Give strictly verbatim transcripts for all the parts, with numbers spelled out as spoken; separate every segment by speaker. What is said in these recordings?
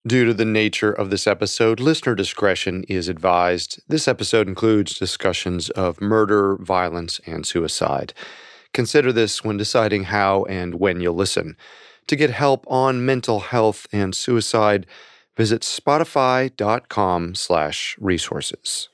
Speaker 1: Due to the nature of this episode, listener discretion is advised. This episode includes discussions of murder, violence, and suicide. Consider this when deciding how and when you'll listen. To get help on mental health and suicide, visit spotify.com slash resources.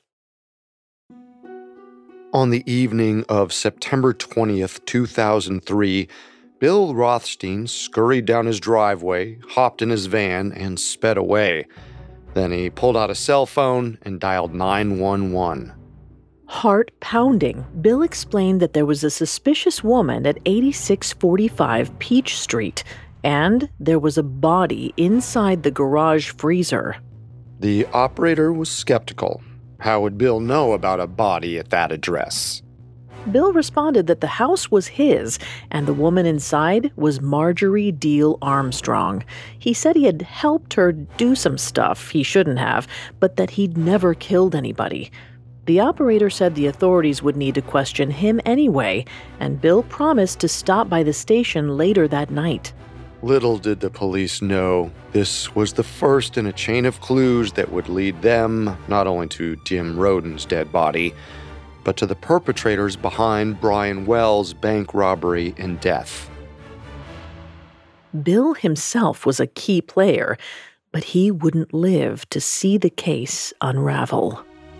Speaker 1: On the evening of September twentieth, two thousand three, Bill Rothstein scurried down his driveway, hopped in his van, and sped away. Then he pulled out a cell phone and dialed nine one one.
Speaker 2: Heart pounding, Bill explained that there was a suspicious woman at eighty-six forty-five Peach Street, and there was a body inside the garage freezer.
Speaker 1: The operator was skeptical. How would Bill know about a body at that address?
Speaker 2: Bill responded that the house was his, and the woman inside was Marjorie Diehl Armstrong. He said he had helped her do some stuff he shouldn't have, but that he'd never killed anybody. The operator said the authorities would need to question him anyway, and Bill promised to stop by the station later that night.
Speaker 1: Little did the police know this was the first in a chain of clues that would lead them not only to Jim Roden's dead body, but to the perpetrators behind Brian Wells' bank robbery and death.
Speaker 2: Bill himself was a key player, but he wouldn't live to see the case unravel.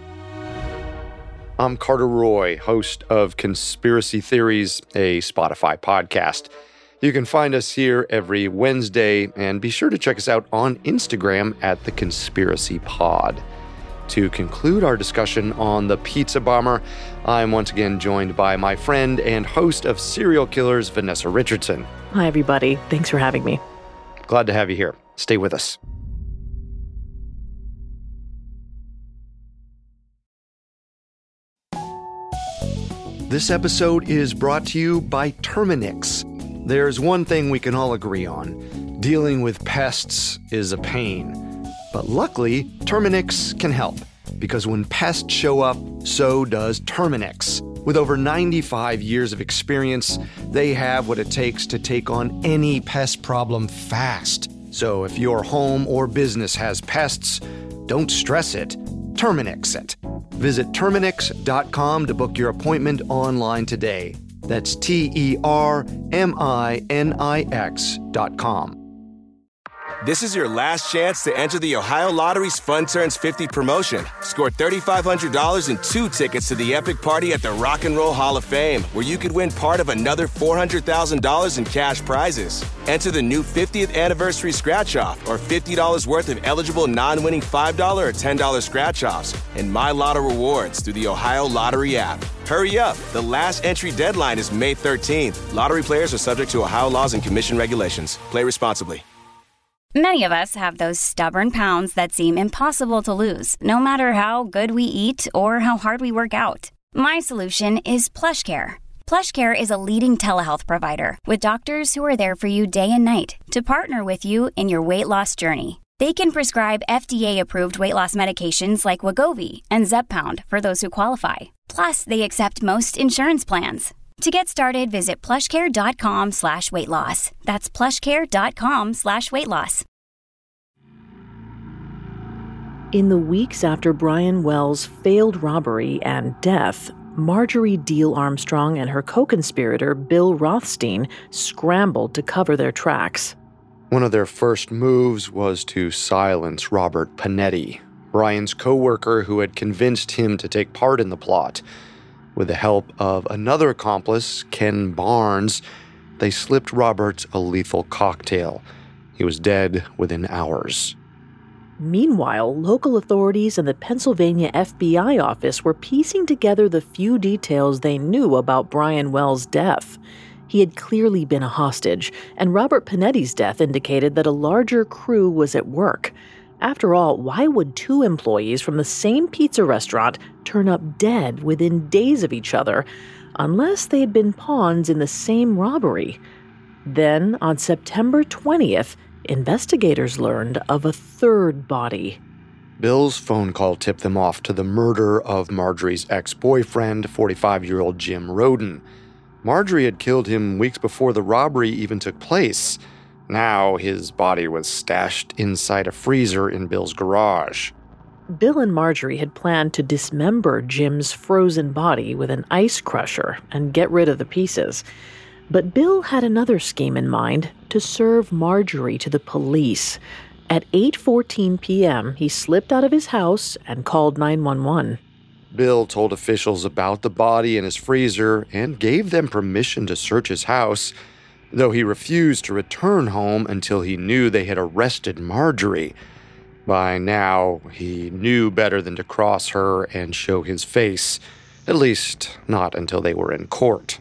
Speaker 1: I'm Carter Roy, host of Conspiracy Theories, a Spotify podcast. You can find us here every Wednesday, and be sure to check us out on Instagram at The Conspiracy Pod. To conclude our discussion on the pizza bomber, I'm once again joined by my friend and host of Serial Killers, Vanessa Richardson.
Speaker 2: Hi, everybody. Thanks for having me.
Speaker 1: Glad to have you here. Stay with us. This episode is brought to you by Terminix. There's one thing we can all agree on. Dealing with pests is a pain. But luckily, Terminix can help, because when pests show up, so does Terminix. With over ninety-five years of experience, they have what it takes to take on any pest problem fast. So if your home or business has pests, don't stress it. Terminix it. Visit Terminix dot com to book your appointment online today. That's T E R M I N I X dot com.
Speaker 3: This is your last chance to enter the Ohio Lottery's Fun Turns fifty promotion. Score three thousand five hundred dollars and two tickets to the epic party at the Rock and Roll Hall of Fame, where you could win part of another four hundred thousand dollars in cash prizes. Enter the new fiftieth anniversary scratch-off or fifty dollars worth of eligible non-winning five dollars or ten dollars scratch-offs and My Lotto rewards through the Ohio Lottery app. Hurry up. The last entry deadline is May thirteenth. Lottery players are subject to Ohio laws and commission regulations. Play responsibly.
Speaker 4: Many of us have those stubborn pounds that seem impossible to lose, no matter how good we eat or how hard we work out. My solution is PlushCare. PlushCare is a leading telehealth provider with doctors who are there for you day and night to partner with you in your weight loss journey. They can prescribe F D A-approved weight loss medications like Wegovy and Zepbound for those who qualify. Plus, they accept most insurance plans. To get started, visit plushcare.com slash weight loss. That's plushcare.com slash weight loss.
Speaker 2: In the weeks after Brian Wells' failed robbery and death, Marjorie Diehl Armstrong and her co-conspirator Bill Rothstein scrambled to cover their tracks.
Speaker 1: One of their first moves was to silence Robert Panetti, Brian's co-worker who had convinced him to take part in the plot. With the help of another accomplice, Ken Barnes, they slipped Robert a lethal cocktail. He was dead within hours.
Speaker 2: Meanwhile, local authorities and the Pennsylvania F B I office were piecing together the few details they knew about Brian Wells' death. He had clearly been a hostage, and Robert Panetti's death indicated that a larger crew was at work. After all, why would two employees from the same pizza restaurant turn up dead within days of each other, unless they had been pawns in the same robbery? Then, on September twentieth, investigators learned of a third body.
Speaker 1: Bill's phone call tipped them off to the murder of Marjorie's ex-boyfriend, forty-five-year-old Jim Roden. Marjorie had killed him weeks before the robbery even took place. Now his body was stashed inside a freezer in Bill's garage.
Speaker 2: Bill and Marjorie had planned to dismember Jim's frozen body with an ice crusher and get rid of the pieces. But Bill had another scheme in mind to serve Marjorie to the police. At eight fourteen p.m., he slipped out of his house and called nine one one.
Speaker 1: Bill told officials about the body in his freezer and gave them permission to search his house, though he refused to return home until he knew they had arrested Marjorie. By now, he knew better than to cross her and show his face, at least not until they were in court.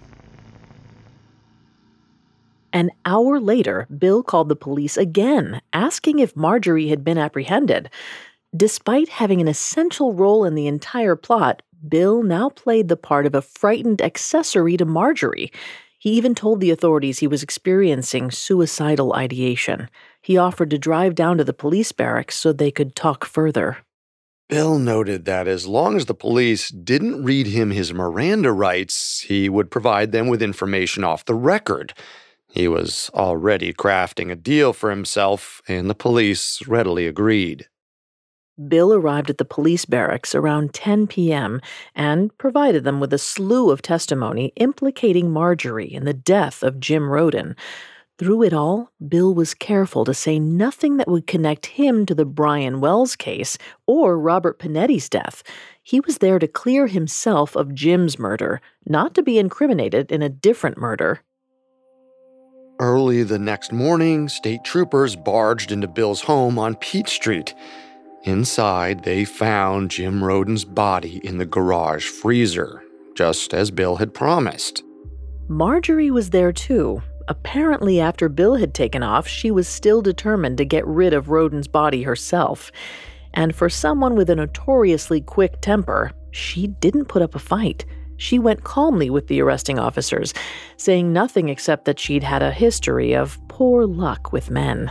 Speaker 2: An hour later, Bill called the police again, asking if Marjorie had been apprehended. Despite having an essential role in the entire plot, Bill now played the part of a frightened accessory to Marjorie. He even told the authorities he was experiencing suicidal ideation. He offered to drive down to the police barracks so they could talk further.
Speaker 1: Bill noted that as long as the police didn't read him his Miranda rights, he would provide them with information off the record. He was already crafting a deal for himself, and the police readily agreed.
Speaker 2: Bill arrived at the police barracks around ten p.m. and provided them with a slew of testimony implicating Marjorie in the death of Jim Roden. Through it all, Bill was careful to say nothing that would connect him to the Brian Wells case or Robert Pinetti's death. He was there to clear himself of Jim's murder, not to be incriminated in a different murder.
Speaker 1: Early the next morning, state troopers barged into Bill's home on Peach Street. Inside, they found Jim Roden's body in the garage freezer, just as Bill had promised.
Speaker 2: Marjorie was there too. Apparently, after Bill had taken off, she was still determined to get rid of Roden's body herself. And for someone with a notoriously quick temper, she didn't put up a fight. She went calmly with the arresting officers, saying nothing except that she'd had a history of poor luck with men.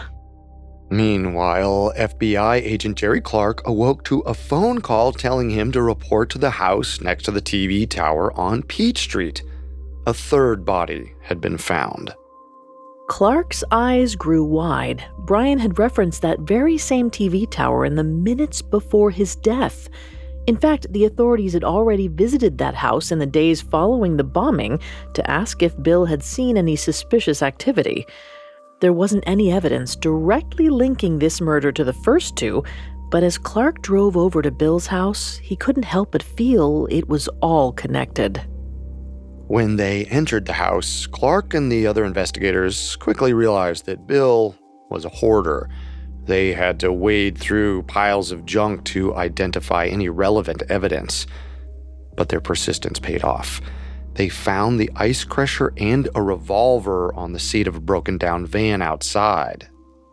Speaker 1: Meanwhile, F B I agent Jerry Clark awoke to a phone call telling him to report to the house next to the T V tower on Peach Street. A third body had been found.
Speaker 2: Clark's eyes grew wide. Brian had referenced that very same T V tower in the minutes before his death. In fact, the authorities had already visited that house in the days following the bombing to ask if Bill had seen any suspicious activity. There wasn't any evidence directly linking this murder to the first two, but as Clark drove over to Bill's house, he couldn't help but feel it was all connected.
Speaker 1: When they entered the house, Clark and the other investigators quickly realized that Bill was a hoarder. They had to wade through piles of junk to identify any relevant evidence. But their persistence paid off. They found the ice crusher and a revolver on the seat of a broken-down van outside.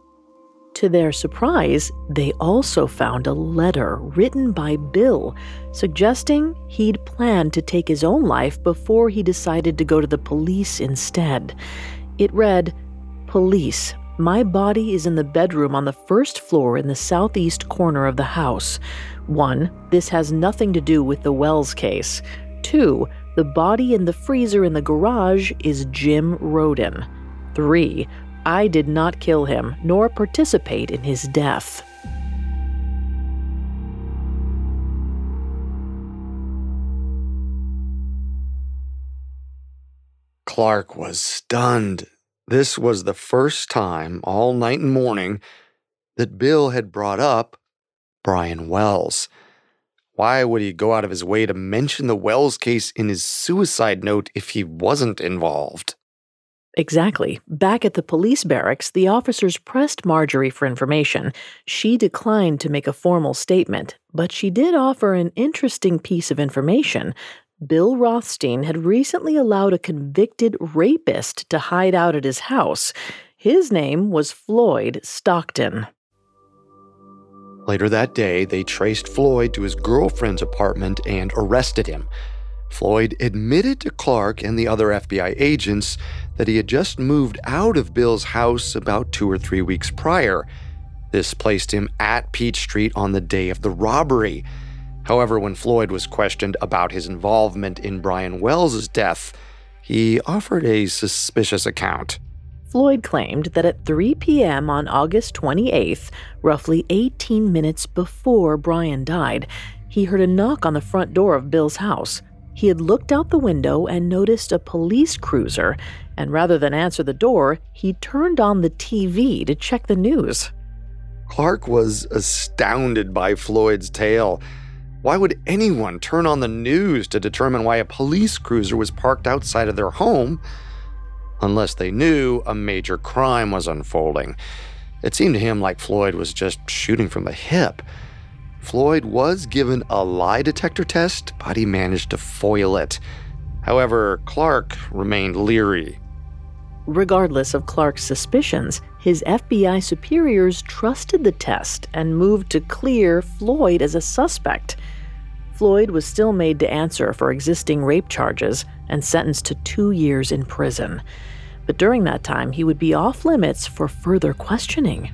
Speaker 2: To their surprise, they also found a letter written by Bill, suggesting he'd planned to take his own life before he decided to go to the police instead. It read, "Police, my body is in the bedroom on the first floor in the southeast corner of the house. One, this has nothing to do with the Wells case. Two, the body in the freezer in the garage is Jim Roden. Three, I did not kill him, nor participate in his death."
Speaker 1: Clark was stunned. This was the first time all night and morning that Bill had brought up Brian Wells. Why would he go out of his way to mention the Wells case in his suicide note if he wasn't involved?
Speaker 2: Exactly. Back at the police barracks, the officers pressed Marjorie for information. She declined to make a formal statement, but she did offer an interesting piece of information. Bill Rothstein had recently allowed a convicted rapist to hide out at his house. His name was Floyd Stockton.
Speaker 1: Later that day, they traced Floyd to his girlfriend's apartment and arrested him. Floyd admitted to Clark and the other F B I agents that he had just moved out of Bill's house about two or three weeks prior. This placed him at Peach Street on the day of the robbery. However, when Floyd was questioned about his involvement in Brian Wells' death, he offered a suspicious account.
Speaker 2: Floyd claimed that at three p.m. on August twenty-eighth, roughly eighteen minutes before Brian died, he heard a knock on the front door of Bill's house. He had looked out the window and noticed a police cruiser, and rather than answer the door, he turned on the T V to check the news.
Speaker 1: Clark was astounded by Floyd's tale. Why would anyone turn on the news to determine why a police cruiser was parked outside of their home, unless they knew a major crime was unfolding? It seemed to him like Floyd was just shooting from the hip. Floyd was given a lie detector test, but he managed to foil it. However, Clark remained leery.
Speaker 2: Regardless of Clark's suspicions, his F B I superiors trusted the test and moved to clear Floyd as a suspect. Floyd was still made to answer for existing rape charges and sentenced to two years in prison. But during that time, he would be off limits for further questioning.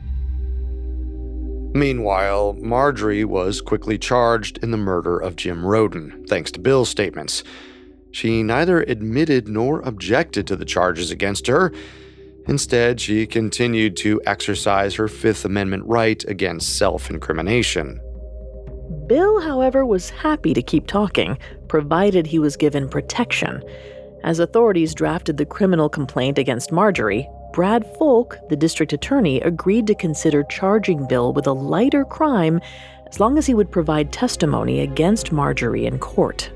Speaker 1: Meanwhile, Marjorie was quickly charged in the murder of Jim Roden, thanks to Bill's statements. She neither admitted nor objected to the charges against her. Instead, she continued to exercise her Fifth Amendment right against self-incrimination.
Speaker 2: Bill, however, was happy to keep talking, provided he was given protection. As authorities drafted the criminal complaint against Marjorie, Brad Folk, the district attorney, agreed to consider charging Bill with a lighter crime as long as he would provide testimony against Marjorie in court.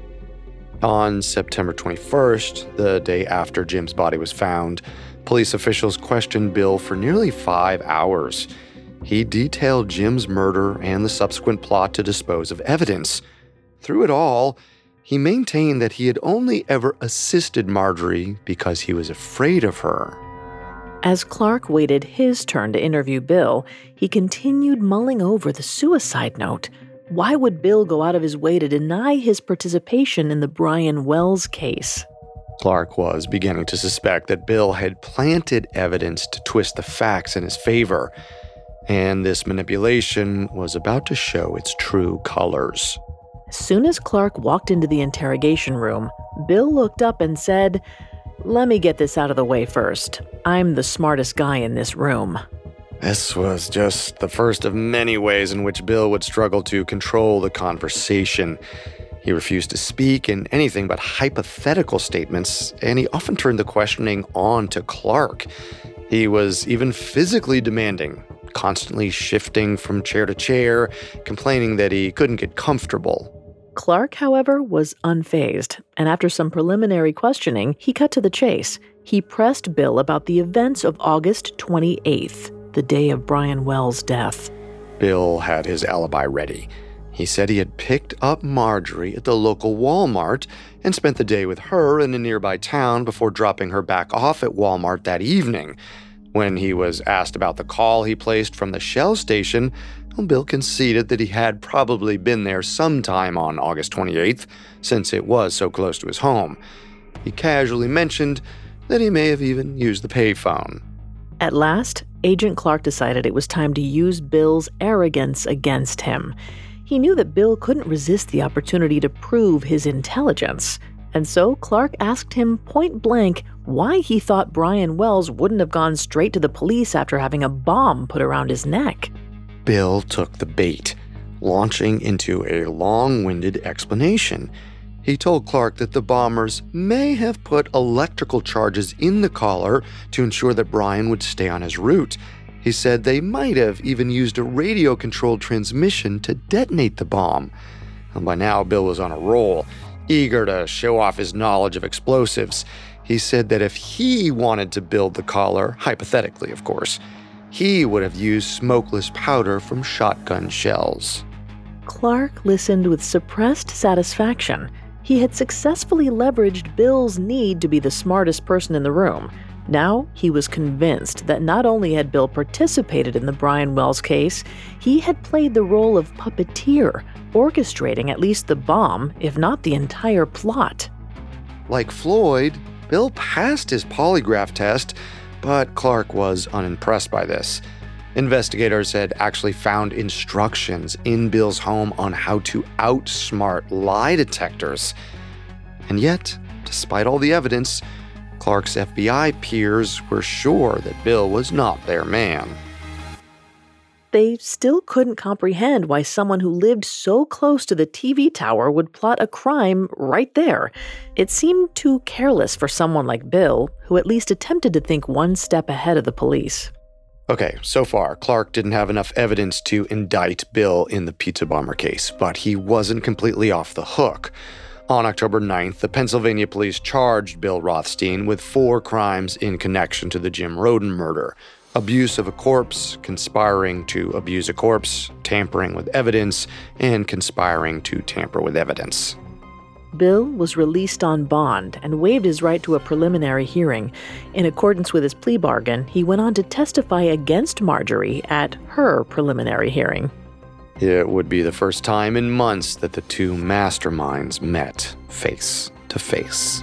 Speaker 1: On September twenty-first, the day after Jim's body was found, police officials questioned Bill for nearly five hours. He detailed Jim's murder and the subsequent plot to dispose of evidence. Through it all, he maintained that he had only ever assisted Marjorie because he was afraid of her.
Speaker 2: As Clark waited his turn to interview Bill, he continued mulling over the suicide note. Why would Bill go out of his way to deny his participation in the Brian Wells case?
Speaker 1: Clark was beginning to suspect that Bill had planted evidence to twist the facts in his favor, and this manipulation was about to show its true colors.
Speaker 2: As soon as Clark walked into the interrogation room, Bill looked up and said, "Let me get this out of the way first. I'm the smartest guy in this room."
Speaker 1: This was just the first of many ways in which Bill would struggle to control the conversation. He refused to speak in anything but hypothetical statements, and he often turned the questioning on to Clark. He was even physically demanding, constantly shifting from chair to chair, complaining that he couldn't get comfortable.
Speaker 2: Clark, however, was unfazed, and after some preliminary questioning, he cut to the chase. He pressed Bill about the events of August twenty-eighth, the day of Brian Wells' death.
Speaker 1: Bill had his alibi ready. He said he had picked up Marjorie at the local Walmart and spent the day with her in a nearby town before dropping her back off at Walmart that evening. When he was asked about the call he placed from the Shell station, Bill conceded that he had probably been there sometime on August twenty-eighth, since it was so close to his home. He casually mentioned that he may have even used the payphone.
Speaker 2: At last, Agent Clark decided it was time to use Bill's arrogance against him. He knew that Bill couldn't resist the opportunity to prove his intelligence, and so Clark asked him point blank why he thought Brian Wells wouldn't have gone straight to the police after having a bomb put around his neck.
Speaker 1: Bill took the bait, launching into a long-winded explanation. He told Clark that the bombers may have put electrical charges in the collar to ensure that Brian would stay on his route. He said they might have even used a radio-controlled transmission to detonate the bomb. And by now, Bill was on a roll, eager to show off his knowledge of explosives. He said that if he wanted to build the collar, hypothetically, of course, he would have used smokeless powder from shotgun shells.
Speaker 2: Clark listened with suppressed satisfaction. He had successfully leveraged Bill's need to be the smartest person in the room. Now he was convinced that not only had Bill participated in the Brian Wells case, he had played the role of puppeteer, orchestrating at least the bomb, if not the entire plot.
Speaker 1: Like Floyd, Bill passed his polygraph test, but Clark was unimpressed by this. Investigators had actually found instructions in Bill's home on how to outsmart lie detectors. And yet, despite all the evidence, Clark's F B I peers were sure that Bill was not their man.
Speaker 2: They still couldn't comprehend why someone who lived so close to the T V tower would plot a crime right there. It seemed too careless for someone like Bill, who at least attempted to think one step ahead of the police.
Speaker 1: Okay, so far, Clark didn't have enough evidence to indict Bill in the pizza bomber case, but he wasn't completely off the hook. On October ninth, the Pennsylvania police charged Bill Rothstein with four crimes in connection to the Jim Roden murder: abuse of a corpse, conspiring to abuse a corpse, tampering with evidence, and conspiring to tamper with evidence.
Speaker 2: Bill was released on bond and waived his right to a preliminary hearing. In accordance with his plea bargain, he went on to testify against Marjorie at her preliminary hearing.
Speaker 1: It would be the first time in months that the two masterminds met face to face.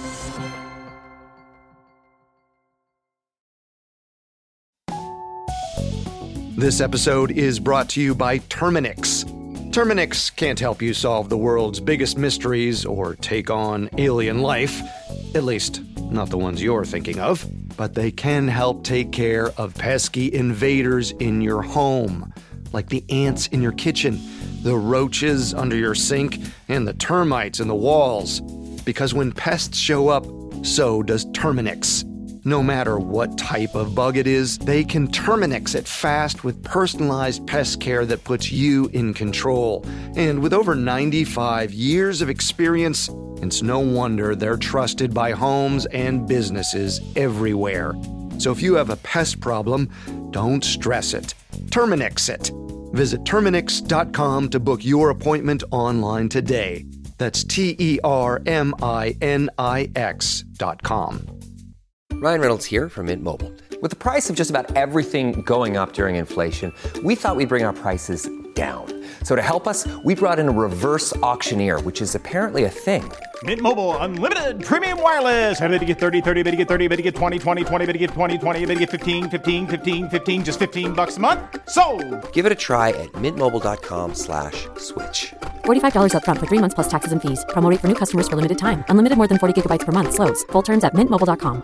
Speaker 1: This episode is brought to you by Terminix. Terminix can't help you solve the world's biggest mysteries or take on alien life, at least not the ones you're thinking of, but they can help take care of pesky invaders in your home, like the ants in your kitchen, the roaches under your sink, and the termites in the walls. Because when pests show up, so does Terminix. No matter what type of bug it is, they can Terminix it fast with personalized pest care that puts you in control. And with over ninety-five years of experience, it's no wonder they're trusted by homes and businesses everywhere. So if you have a pest problem, don't stress it. Terminix it. Visit Terminix dot com to book your appointment online today. That's T E R M I N I X dot com.
Speaker 5: Ryan Reynolds here from Mint Mobile. With the price of just about everything going up during inflation, we thought we'd bring our prices down. So to help us, we brought in a reverse auctioneer, which is apparently a thing.
Speaker 6: Mint Mobile Unlimited Premium Wireless. How to get thirty, thirty, how to get thirty, how to get twenty, twenty, twenty, how to get twenty, twenty, how to get fifteen, fifteen, fifteen, fifteen, just fifteen bucks a month? Sold! Give it a try at mintmobile.com slash switch.
Speaker 7: forty-five dollars up front for three months plus taxes and fees. Promo rate for new customers for limited time. Unlimited more than forty gigabytes per month. Slows full terms at mint mobile dot com.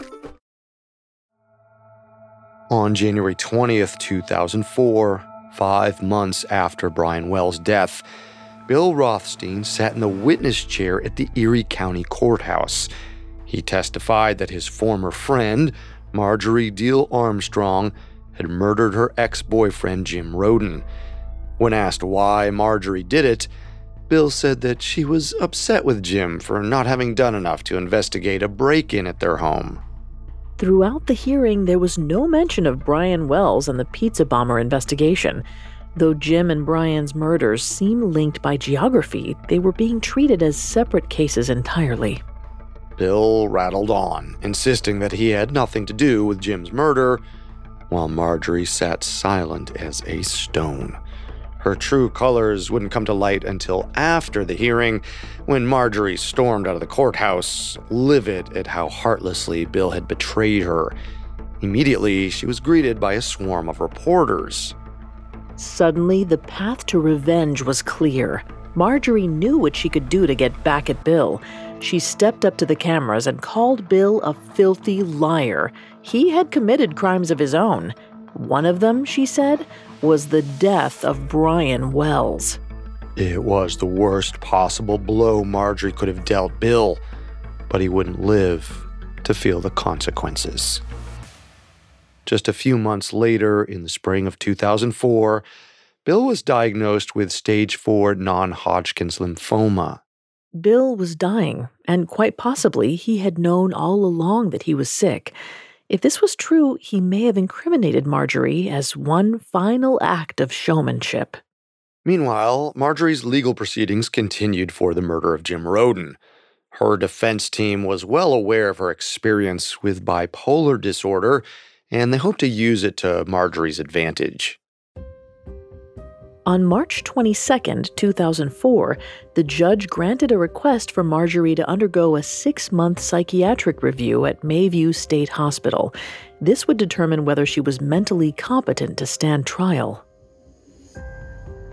Speaker 1: On January twentieth, two thousand four, five months after Brian Wells' death, Bill Rothstein sat in the witness chair at the Erie County Courthouse. He testified that his former friend, Marjorie Deal Armstrong, had murdered her ex-boyfriend Jim Roden. When asked why Marjorie did it, Bill said that she was upset with Jim for not having done enough to investigate a break-in at their home.
Speaker 2: Throughout the hearing, there was no mention of Brian Wells and the pizza bomber investigation. Though Jim and Brian's murders seem linked by geography, they were being treated as separate cases entirely.
Speaker 1: Bill rattled on, insisting that he had nothing to do with Jim's murder, while Marjorie sat silent as a stone. Her true colors wouldn't come to light until after the hearing, when Marjorie stormed out of the courthouse, livid at how heartlessly Bill had betrayed her. Immediately, she was greeted by a swarm of reporters.
Speaker 2: Suddenly, the path to revenge was clear. Marjorie knew what she could do to get back at Bill. She stepped up to the cameras and called Bill a filthy liar. He had committed crimes of his own. One of them, she said, was the death of Brian Wells.
Speaker 1: It was the worst possible blow Marjorie could have dealt Bill, but he wouldn't live to feel the consequences. Just a few months later, in the spring of two thousand four, Bill was diagnosed with stage four non-Hodgkin's lymphoma.
Speaker 2: Bill was dying, and quite possibly he had known all along that he was sick. If this was true, he may have incriminated Marjorie as one final act of showmanship.
Speaker 1: Meanwhile, Marjorie's legal proceedings continued for the murder of Jim Roden. Her defense team was well aware of her experience with bipolar disorder, and they hoped to use it to Marjorie's advantage.
Speaker 2: On March twenty-second, two thousand four, the judge granted a request for Marjorie to undergo a six-month psychiatric review at Mayview State Hospital. This would determine whether she was mentally competent to stand trial.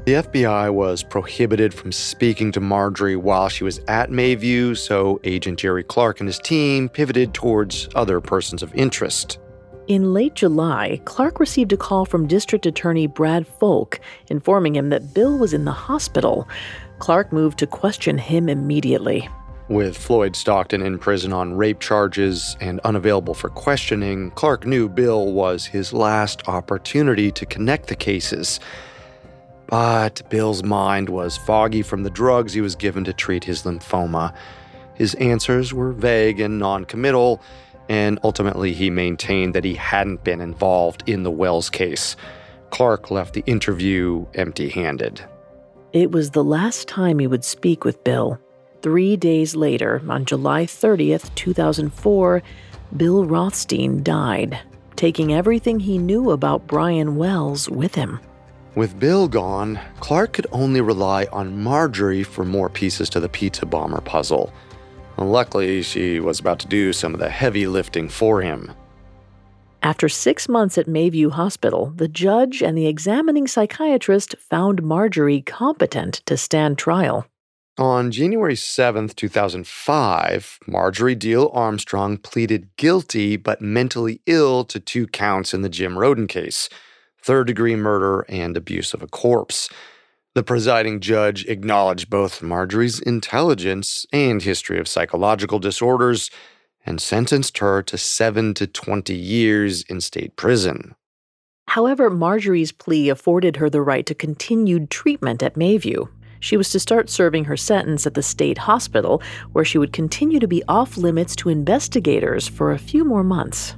Speaker 1: The F B I was prohibited from speaking to Marjorie while she was at Mayview, so Agent Jerry Clark and his team pivoted towards other persons of interest.
Speaker 2: In late July, Clark received a call from District Attorney Brad Folk informing him that Bill was in the hospital. Clark moved to question him immediately.
Speaker 1: With Floyd Stockton in prison on rape charges and unavailable for questioning, Clark knew Bill was his last opportunity to connect the cases. But Bill's mind was foggy from the drugs he was given to treat his lymphoma. His answers were vague and non-committal, and ultimately he maintained that he hadn't been involved in the Wells case. Clark left the interview empty-handed.
Speaker 2: It was the last time he would speak with Bill. Three days later, on July thirtieth, two thousand four, Bill Rothstein died, taking everything he knew about Brian Wells with him.
Speaker 1: With Bill gone, Clark could only rely on Marjorie for more pieces to the pizza bomber puzzle. Luckily, she was about to do some of the heavy lifting for him.
Speaker 2: After six months at Mayview Hospital, the judge and the examining psychiatrist found Marjorie competent to stand trial.
Speaker 1: On January seventh, two thousand five, Marjorie Deal Armstrong pleaded guilty but mentally ill to two counts in the Jim Roden case: third-degree murder and abuse of a corpse. The presiding judge acknowledged both Marjorie's intelligence and history of psychological disorders and sentenced her to seven to twenty years in state prison.
Speaker 2: However, Marjorie's plea afforded her the right to continued treatment at Mayview. She was to start serving her sentence at the state hospital, where she would continue to be off-limits to investigators for a few more months.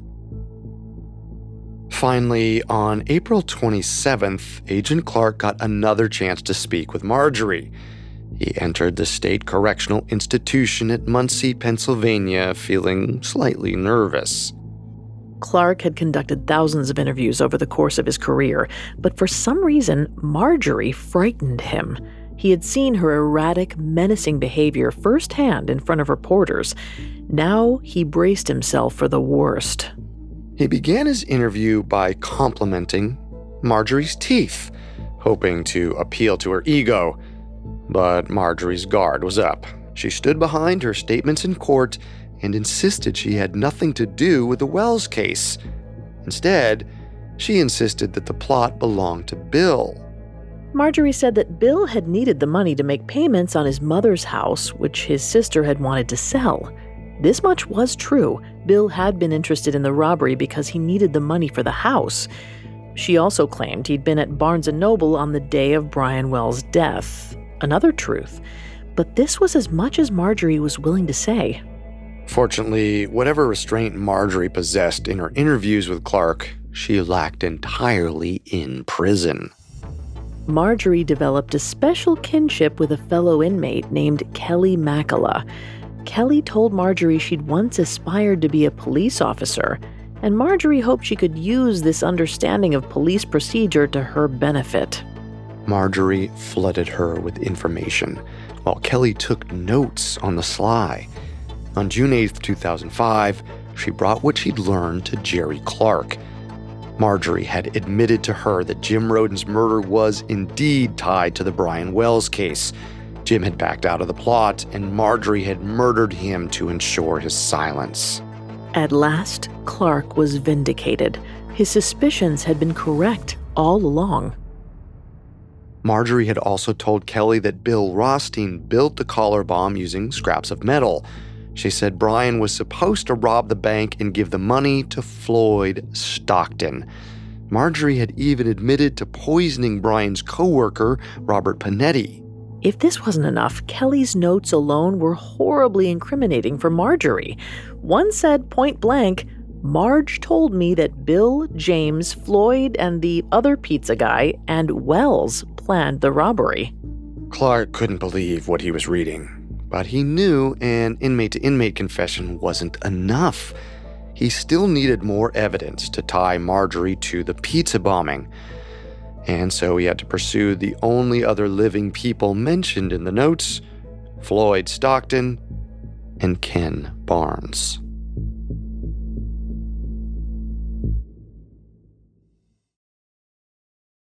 Speaker 1: Finally, on April twenty-seventh, Agent Clark got another chance to speak with Marjorie. He entered the state correctional institution at Muncie, Pennsylvania, feeling slightly nervous.
Speaker 2: Clark had conducted thousands of interviews over the course of his career, but for some reason, Marjorie frightened him. He had seen her erratic, menacing behavior firsthand in front of reporters. Now he braced himself for the worst.
Speaker 1: He began his interview by complimenting Marjorie's teeth, hoping to appeal to her ego. But Marjorie's guard was up. She stood behind her statements in court and insisted she had nothing to do with the Wells case. Instead, she insisted that the plot belonged to Bill.
Speaker 2: Marjorie said that Bill had needed the money to make payments on his mother's house, which his sister had wanted to sell. This much was true. Bill had been interested in the robbery because he needed the money for the house. She also claimed he'd been at Barnes and Noble on the day of Brian Wells' death. Another truth. But this was as much as Marjorie was willing to say.
Speaker 1: Fortunately, whatever restraint Marjorie possessed in her interviews with Clark, she lacked entirely in prison.
Speaker 2: Marjorie developed a special kinship with a fellow inmate named Kelly Makala. Kelly told Marjorie she'd once aspired to be a police officer, and Marjorie hoped she could use this understanding of police procedure to her benefit.
Speaker 1: Marjorie flooded her with information, while Kelly took notes on the sly. On June eighth, two thousand five, she brought what she'd learned to Jerry Clark. Marjorie had admitted to her that Jim Roden's murder was indeed tied to the Brian Wells case. Jim had backed out of the plot, and Marjorie had murdered him to ensure his silence.
Speaker 2: At last, Clark was vindicated. His suspicions had been correct all along.
Speaker 1: Marjorie had also told Kelly that Bill Rothstein built the collar bomb using scraps of metal. She said Brian was supposed to rob the bank and give the money to Floyd Stockton. Marjorie had even admitted to poisoning Brian's coworker, Robert Panetti.
Speaker 2: If this wasn't enough, Kelly's notes alone were horribly incriminating for Marjorie. One said point blank, "Marge told me that Bill, James, Floyd, and the other pizza guy, and Wells planned the robbery."
Speaker 1: Clark couldn't believe what he was reading, but he knew an inmate-to-inmate confession wasn't enough. He still needed more evidence to tie Marjorie to the pizza bombing. And so he had to pursue the only other living people mentioned in the notes, Floyd Stockton and Ken Barnes.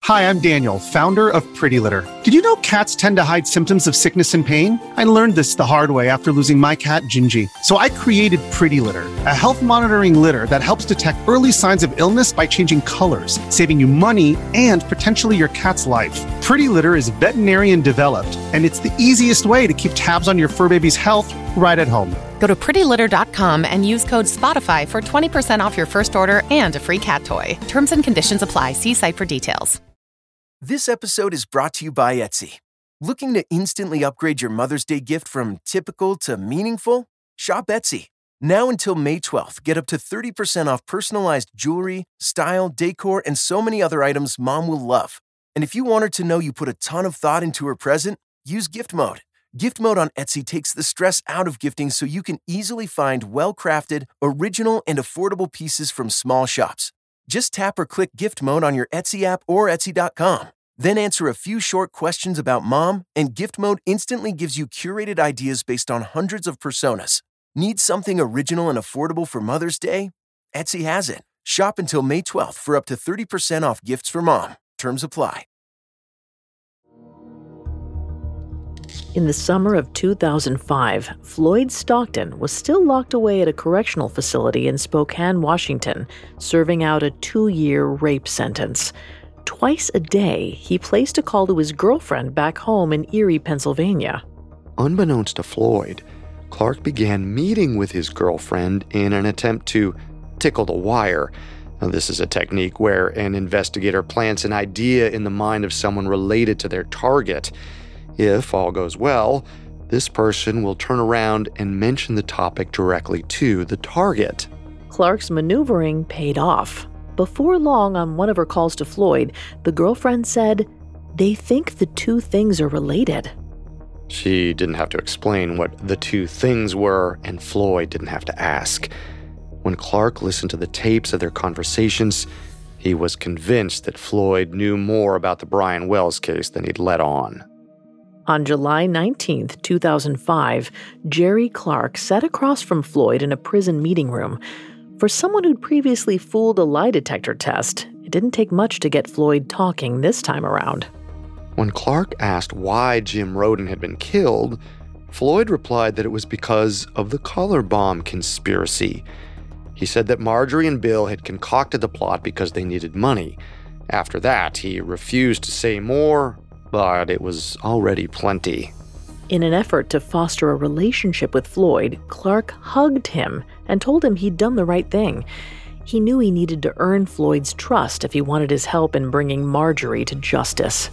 Speaker 8: Hi, I'm Daniel, founder of Pretty Litter. Did you know cats tend to hide symptoms of sickness and pain? I learned this the hard way after losing my cat, Gingy. So I created Pretty Litter, a health monitoring litter that helps detect early signs of illness by changing colors, saving you money and potentially your cat's life. Pretty Litter is veterinarian developed, and it's the easiest way to keep tabs on your fur baby's health right at home.
Speaker 9: Go to pretty litter dot com and use code SPOTIFY for twenty percent off your first order and a free cat toy. Terms and conditions apply. See site for details.
Speaker 10: This episode is brought to you by Etsy. Looking to instantly upgrade your Mother's Day gift from typical to meaningful? Shop Etsy. Now until May twelfth, get up to thirty percent off personalized jewelry, style, decor, and so many other items Mom will love. And if you want her to know you put a ton of thought into her present, use gift mode. Gift mode on Etsy takes the stress out of gifting so you can easily find well-crafted, original, and affordable pieces from small shops. Just tap or click gift mode on your Etsy app or Etsy dot com. Then answer a few short questions about Mom, and gift mode instantly gives you curated ideas based on hundreds of personas. Need something original and affordable for Mother's Day? Etsy has it. Shop until May twelfth for up to thirty percent off gifts for Mom. Terms apply.
Speaker 2: In the summer of two thousand five, Floyd Stockton was still locked away at a correctional facility in Spokane, Washington, serving out a two-year rape sentence. Twice a day, he placed a call to his girlfriend back home in Erie, Pennsylvania.
Speaker 1: Unbeknownst to Floyd, Clark began meeting with his girlfriend in an attempt to tickle the wire. Now, this is a technique where an investigator plants an idea in the mind of someone related to their target. If all goes well, this person will turn around and mention the topic directly to the target.
Speaker 2: Clark's maneuvering paid off. Before long, on one of her calls to Floyd, the girlfriend said, "They think the two things are related."
Speaker 1: She didn't have to explain what the two things were, and Floyd didn't have to ask. When Clark listened to the tapes of their conversations, he was convinced that Floyd knew more about the Brian Wells case than he'd let on.
Speaker 2: On July nineteenth, two thousand five, Jerry Clark sat across from Floyd in a prison meeting room. For someone who'd previously fooled a lie detector test, it didn't take much to get Floyd talking this time around.
Speaker 1: When Clark asked why Jim Roden had been killed, Floyd replied that it was because of the color bomb conspiracy. He said that Marjorie and Bill had concocted the plot because they needed money. After that, he refused to say more, but it was already plenty.
Speaker 2: In an effort to foster a relationship with Floyd, Clark hugged him and told him he'd done the right thing. He knew he needed to earn Floyd's trust if he wanted his help in bringing Marjorie to justice.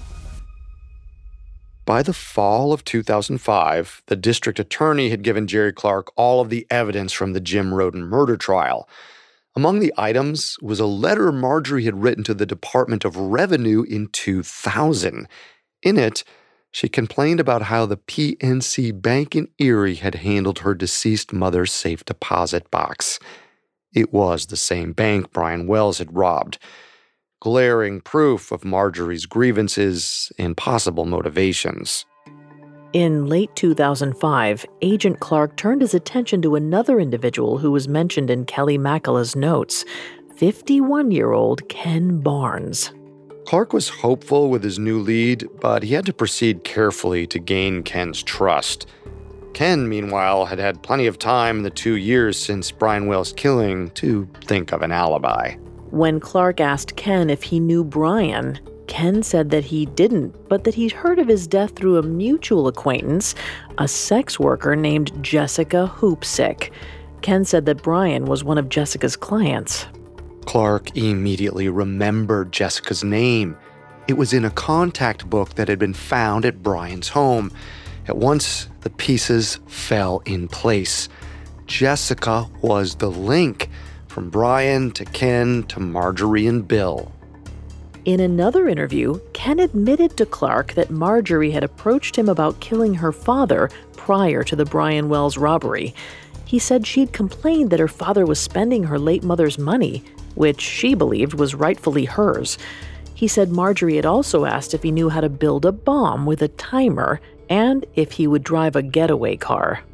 Speaker 1: By the fall of two thousand five, the district attorney had given Jerry Clark all of the evidence from the Jim Roden murder trial. Among the items was a letter Marjorie had written to the Department of Revenue in two thousand. In it, she complained about how the P N C Bank in Erie had handled her deceased mother's safe deposit box. It was the same bank Brian Wells had robbed. Glaring proof of Marjorie's grievances and possible motivations.
Speaker 2: In late two thousand five, Agent Clark turned his attention to another individual who was mentioned in Kelly Makala's notes, fifty-one-year-old Ken Barnes.
Speaker 1: Clark was hopeful with his new lead, but he had to proceed carefully to gain Ken's trust. Ken, meanwhile, had had plenty of time in the two years since Brian Wells' killing to think of an alibi.
Speaker 2: When Clark asked Ken if he knew Brian, Ken said that he didn't, but that he'd heard of his death through a mutual acquaintance, a sex worker named Jessica Hoopsick. Ken said that Brian was one of Jessica's clients.
Speaker 1: Clark immediately remembered Jessica's name. It was in a contact book that had been found at Brian's home. At once, the pieces fell in place. Jessica was the link from Brian to Ken to Marjorie and Bill.
Speaker 2: In another interview, Ken admitted to Clark that Marjorie had approached him about killing her father prior to the Brian Wells robbery. He said she'd complained that her father was spending her late mother's money, which she believed was rightfully hers. He said Marjorie had also asked if he knew how to build a bomb with a timer and if he would drive a getaway car.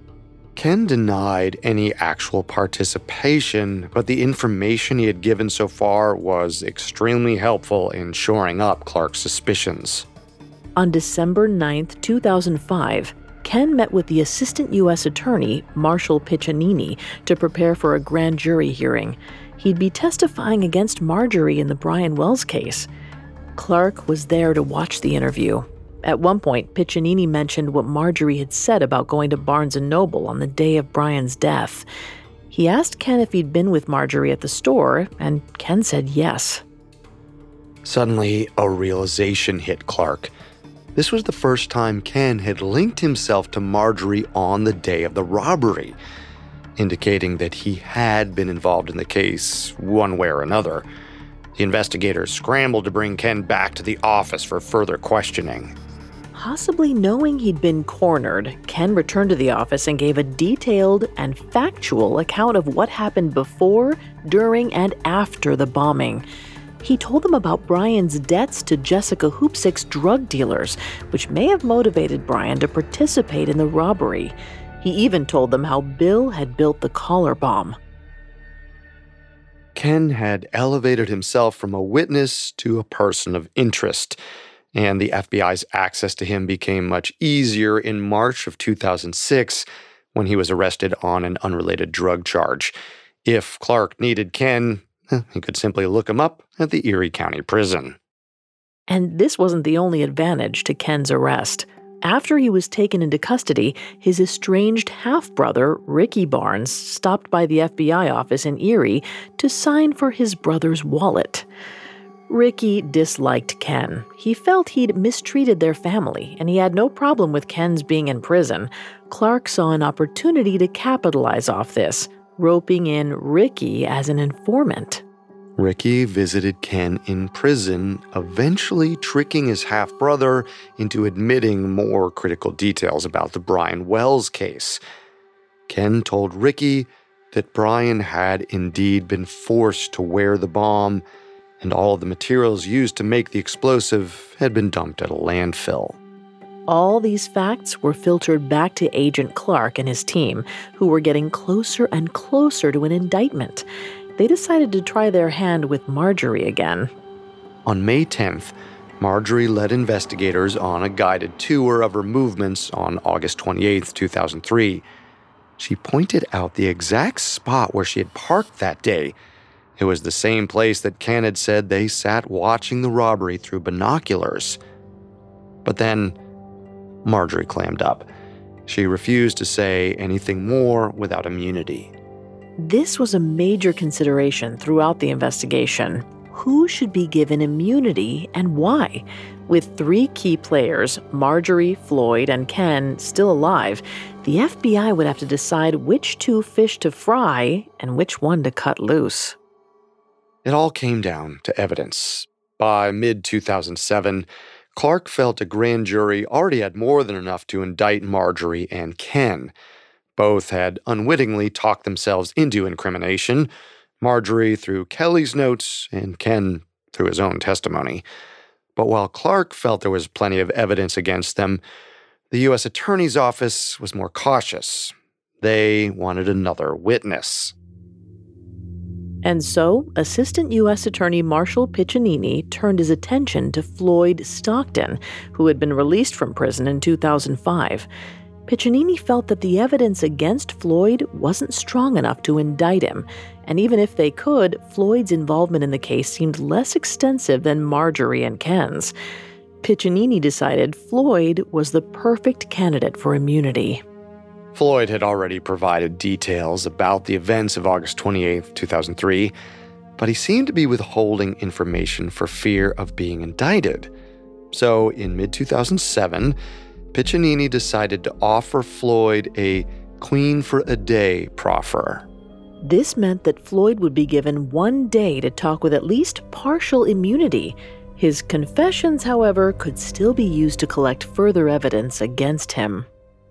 Speaker 1: Ken denied any actual participation, but the information he had given so far was extremely helpful in shoring up Clark's suspicions.
Speaker 2: On December ninth, two thousand five, Ken met with the Assistant U S Attorney, Marshall Piccinini, to prepare for a grand jury hearing. He'd be testifying against Marjorie in the Brian Wells case. Clark was there to watch the interview. At one point, Piccinini mentioned what Marjorie had said about going to Barnes and Noble on the day of Brian's death. He asked Ken if he'd been with Marjorie at the store, and Ken said yes.
Speaker 1: Suddenly, a realization hit Clark. This was the first time Ken had linked himself to Marjorie on the day of the robbery, indicating that he had been involved in the case one way or another. The investigators scrambled to bring Ken back to the office for further questioning.
Speaker 2: Possibly knowing he'd been cornered, Ken returned to the office and gave a detailed and factual account of what happened before, during, and after the bombing. He told them about Brian's debts to Jessica Hoopsick's drug dealers, which may have motivated Brian to participate in the robbery. He even told them how Bill had built the collar bomb.
Speaker 1: Ken had elevated himself from a witness to a person of interest, and the F B I's access to him became much easier in March of two thousand six when he was arrested on an unrelated drug charge. If Clark needed Ken, he could simply look him up at the Erie County Prison.
Speaker 2: And this wasn't the only advantage to Ken's arrest. After he was taken into custody, his estranged half-brother, Ricky Barnes, stopped by the F B I office in Erie to sign for his brother's wallet. Ricky disliked Ken. He felt he'd mistreated their family, and he had no problem with Ken's being in prison. Clark saw an opportunity to capitalize off this, roping in Ricky as an informant.
Speaker 1: Ricky visited Ken in prison, eventually tricking his half-brother into admitting more critical details about the Brian Wells case. Ken told Ricky that Brian had indeed been forced to wear the bomb, and all of the materials used to make the explosive had been dumped at a landfill.
Speaker 2: All these facts were filtered back to Agent Clark and his team, who were getting closer and closer to an indictment. They decided to try their hand with Marjorie again.
Speaker 1: On May tenth, Marjorie led investigators on a guided tour of her movements on August twenty-eighth, two thousand three. She pointed out the exact spot where she had parked that day. It was the same place that Ken had said they sat watching the robbery through binoculars. But then, Marjorie clammed up. She refused to say anything more without immunity.
Speaker 2: This was a major consideration throughout the investigation. Who should be given immunity and why? With three key players, Marjorie, Floyd, and Ken, still alive, the F B I would have to decide which two fish to fry and which one to cut loose.
Speaker 1: It all came down to evidence. By mid two thousand seven, Clark felt a grand jury already had more than enough to indict Marjorie and Ken. Both had unwittingly talked themselves into incrimination, Marjorie through Kelly's notes and Ken through his own testimony. But while Clark felt there was plenty of evidence against them, the U S Attorney's Office was more cautious. They wanted another witness.
Speaker 2: And so, Assistant U S Attorney Marshall Piccinini turned his attention to Floyd Stockton, who had been released from prison in two thousand five. Piccinini felt that the evidence against Floyd wasn't strong enough to indict him, and even if they could, Floyd's involvement in the case seemed less extensive than Marjorie and Ken's. Piccinini decided Floyd was the perfect candidate for immunity.
Speaker 1: Floyd had already provided details about the events of August twenty-eighth, two thousand three, but he seemed to be withholding information for fear of being indicted. So in mid two thousand seven, Piccinini decided to offer Floyd a Queen for a Day proffer.
Speaker 2: This meant that Floyd would be given one day to talk with at least partial immunity. His confessions, however, could still be used to collect further evidence against him.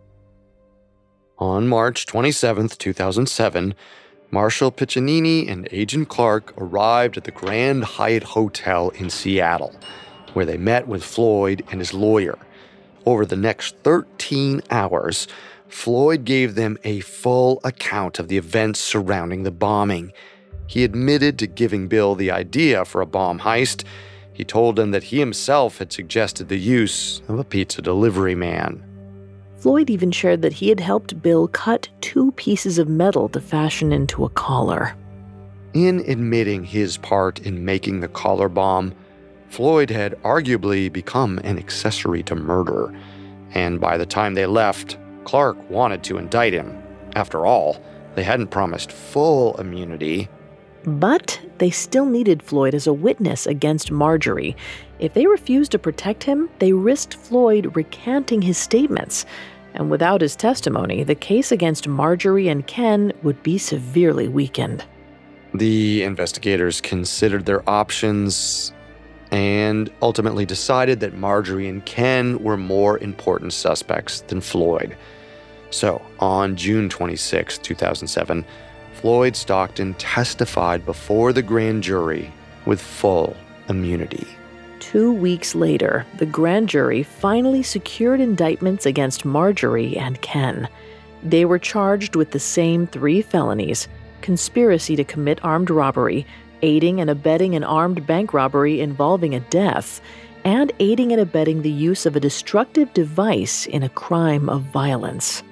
Speaker 1: On March twenty-seventh, two thousand seven, Marshall Piccinini and Agent Clark arrived at the Grand Hyatt Hotel in Seattle, where they met with Floyd and his lawyer. Over the next thirteen hours, Floyd gave them a full account of the events surrounding the bombing. He admitted to giving Bill the idea for a bomb heist. He told him that he himself had suggested the use of a pizza delivery man.
Speaker 2: Floyd even shared that he had helped Bill cut two pieces of metal to fashion into a collar.
Speaker 1: In admitting his part in making the collar bomb, Floyd had arguably become an accessory to murder. And by the time they left, Clark wanted to indict him. After all, they hadn't promised full immunity.
Speaker 2: But they still needed Floyd as a witness against Marjorie. If they refused to protect him, they risked Floyd recanting his statements. And without his testimony, the case against Marjorie and Ken would be severely weakened.
Speaker 1: The investigators considered their options and ultimately decided that Marjorie and Ken were more important suspects than Floyd. So, on June twenty-sixth, two thousand seven, Floyd Stockton testified before the grand jury with full immunity.
Speaker 2: Two weeks later, the grand jury finally secured indictments against Marjorie and Ken. They were charged with the same three felonies: conspiracy to commit armed robbery, aiding and abetting an armed bank robbery involving a death, and aiding and abetting the use of a destructive device in a crime of violence.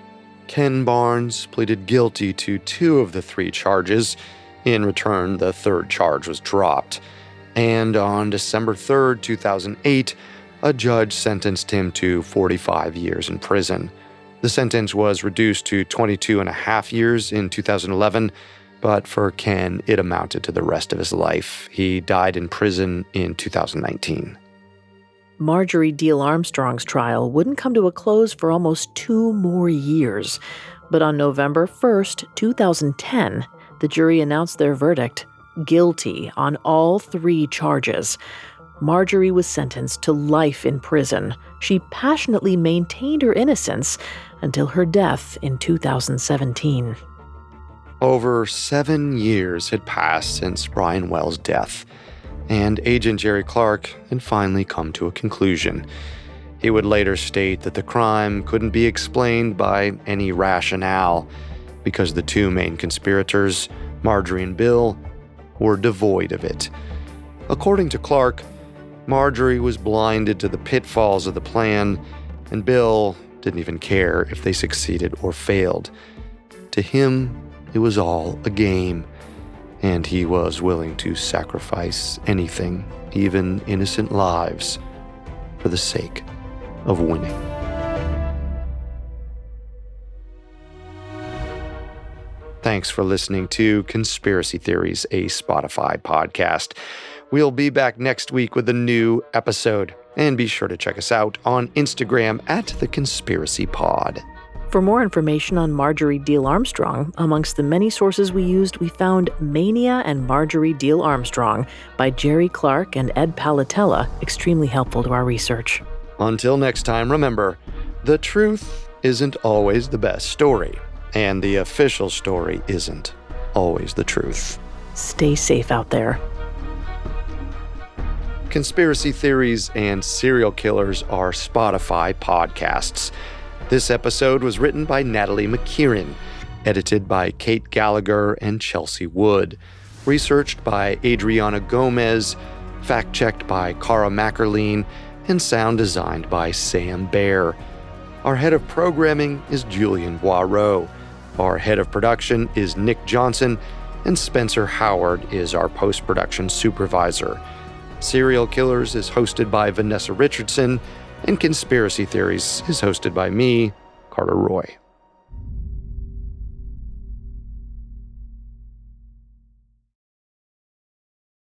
Speaker 1: Ken Barnes pleaded guilty to two of the three charges. In return, the third charge was dropped. And on December third, two thousand eight, a judge sentenced him to forty-five years in prison. The sentence was reduced to twenty-two and a half years in two thousand eleven, but for Ken, it amounted to the rest of his life. He died in prison in two thousand nineteen.
Speaker 2: Marjorie Diehl Armstrong's trial wouldn't come to a close for almost two more years. But on November first, two thousand ten, the jury announced their verdict: guilty on all three charges. Marjorie was sentenced to life in prison. She passionately maintained her innocence until her death in two thousand seventeen.
Speaker 1: Over seven years had passed since Brian Wells' death, and Agent Jerry Clark had finally come to a conclusion. He would later state that the crime couldn't be explained by any rationale because the two main conspirators, Marjorie and Bill, were devoid of it. According to Clark, Marjorie was blinded to the pitfalls of the plan, and Bill didn't even care if they succeeded or failed. To him, it was all a game, and he was willing to sacrifice anything, even innocent lives, for the sake of winning. Thanks for listening to Conspiracy Theories, a Spotify podcast. We'll be back next week with a new episode, and be sure to check us out on Instagram at The Conspiracy Pod.
Speaker 2: For more information on Marjorie Diehl Armstrong, amongst the many sources we used, we found Mania and Marjorie Diehl Armstrong by Jerry Clark and Ed Palatella, extremely helpful to our research.
Speaker 1: Until next time, remember, the truth isn't always the best story, and the official story isn't always the truth.
Speaker 2: Stay safe out there.
Speaker 1: Conspiracy Theories and Serial Killers are Spotify podcasts. This episode was written by Natalie McKieran, edited by Kate Gallagher and Chelsea Wood, researched by Adriana Gomez, fact-checked by Cara Mackerline, and sound designed by Sam Baer. Our head of programming is Julian Boireau. Our head of production is Nick Johnson, and Spencer Howard is our post-production supervisor. Serial Killers is hosted by Vanessa Richardson, and Conspiracy Theories is hosted by me, Carter Roy.